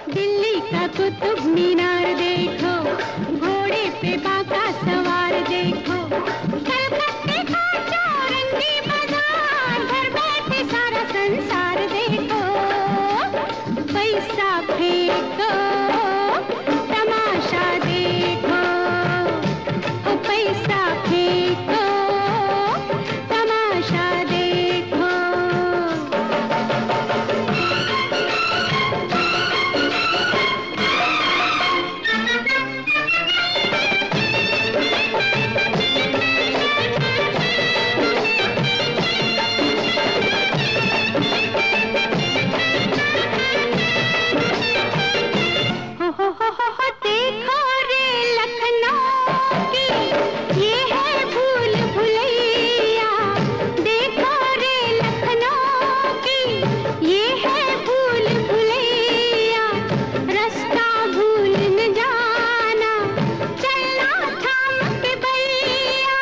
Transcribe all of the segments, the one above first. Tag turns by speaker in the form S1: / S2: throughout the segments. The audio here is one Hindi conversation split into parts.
S1: दिल्ली का कुतुब मीनार देखो, घोड़े पे बाका सवार देखो, कलकत्ते का चौरंगी बाजार, घर बैठे सारा संसार देखो। पैसा फेंको, तमाशा देखो, पैसा फेंको, तमाशा देखो। हो देखो रे लखनऊ की, ये है भूल भुलैया। देखो रे लखनऊ की, ये है भूल भुलैया। रास्ता भूल न जाना, चलना थाम के भैया।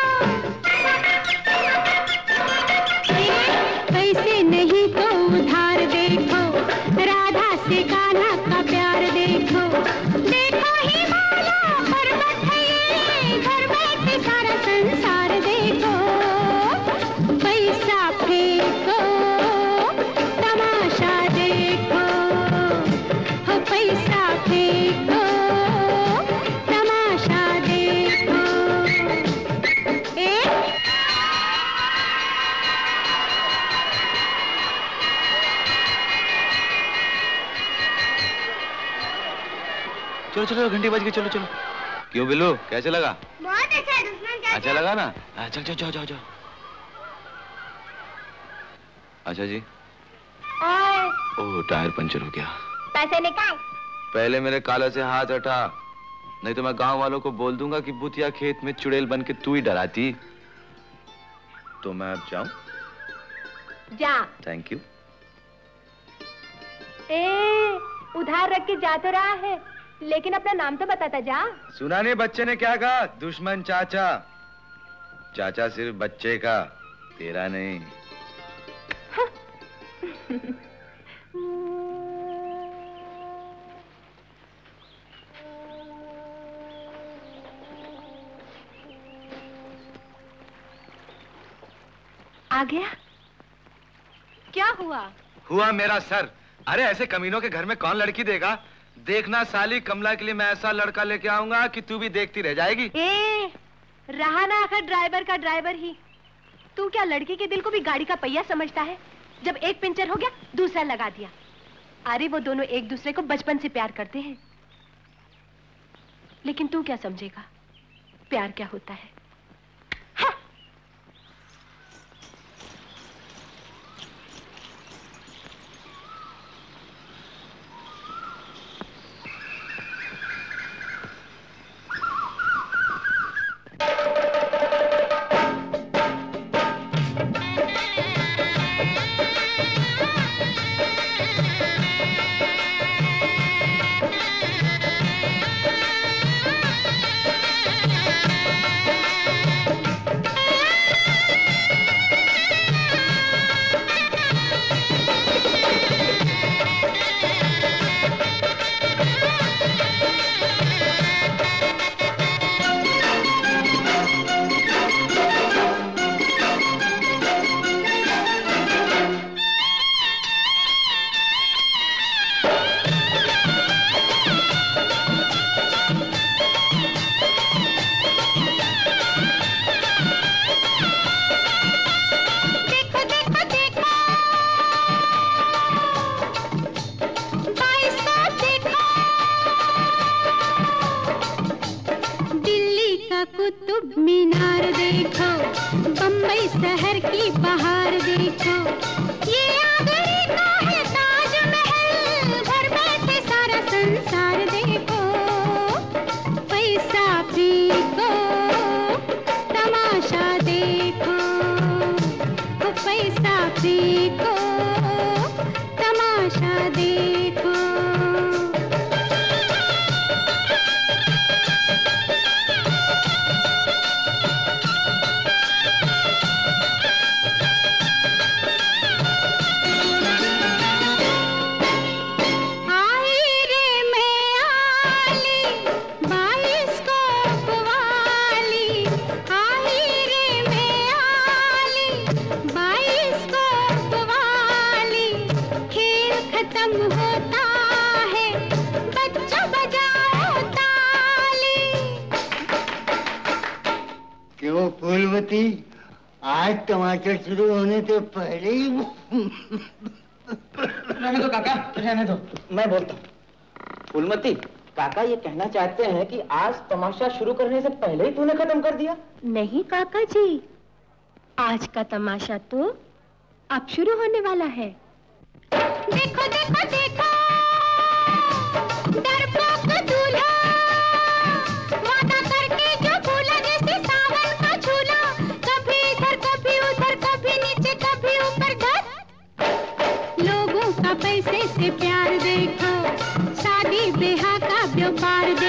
S1: पैसे नहीं तो उधार देखो, राधा से कान्हा का प्यार देखो। देखो हिमालय पर्वत है ये, घर बैठे सारा संसार देखो। पैसा फेंको, तमाशा देखो, हो पैसा फेंको, तमाशा देखो।
S2: चलो चलो, घंटी बज गई, चलो चलो। क्यों बिल्लू, कैसे लगा?
S3: बहुत अच्छा दुश्मन चाचा।
S2: अच्छा लगा ना? चल चल जाओ जाओ जाओ। अच्छा जी। ओह, टायर पंचर हो गया।
S3: पैसे निकाल।
S2: पहले मेरे काला से हाथ हटा, नहीं तो मैं गांव वालों को बोल दूंगा कि बुतिया खेत में चुड़ैल बन के तू ही डराती। तो मैं अब जाऊं?
S3: जा।
S2: Thank you.
S3: उधार रख के जा तो रहा है, लेकिन अपना नाम तो बताता जा।
S2: सुना नहीं बच्चे ने क्या कहा? दुश्मन चाचा। चाचा सिर्फ बच्चे का, तेरा नहीं।
S3: आ गया? क्या हुआ?
S2: हुआ मेरा सर। अरे ऐसे कमीनों के घर में कौन लड़की देगा? देखना साली, कमला के लिए मैं ऐसा लड़का लेके आऊंगा कि तू भी देखती रह जाएगी।
S3: रहा ना आखिर ड्राइवर का ड्राइवर ही। तू क्या लड़की के दिल को भी गाड़ी का पहिया समझता है? जब एक पंचर हो गया, दूसरा लगा दिया। अरे वो दोनों एक दूसरे को बचपन से प्यार करते हैं, लेकिन तू क्या समझेगा प्यार क्या होता है?
S1: कुतुब मीनार देखो, बम्बई शहर की बहार देखो। ये आगरे का है ताजमहल, घर बैठे सारा संसार देखो। पैसा फेंको, तमाशा देखो, पैसा फेंको, तमाशा देखो। खत्म होता है, बच्चों बजाओ ताली।
S4: क्यों फूलवती, आज टमाटर शुरू होने से पहले ही
S5: रहने दो काका, रहने दो, मैं बोलता हूँ। फूलमती, काका ये कहना चाहते हैं कि आज तमाशा शुरू करने से पहले ही तूने खत्म कर दिया?
S3: नहीं काका जी, आज का तमाशा तो अब शुरू होने वाला है।
S1: देखो देखो देखो, डरपोक दूल्हा, वादा करके जो भूला, जैसे सावन का झूला, कभी इधर कभी उधर, कभी नीचे कभी ऊपर धर। लोगों का पैसे से प्यार देखो, शादी ब्याह का व्यापार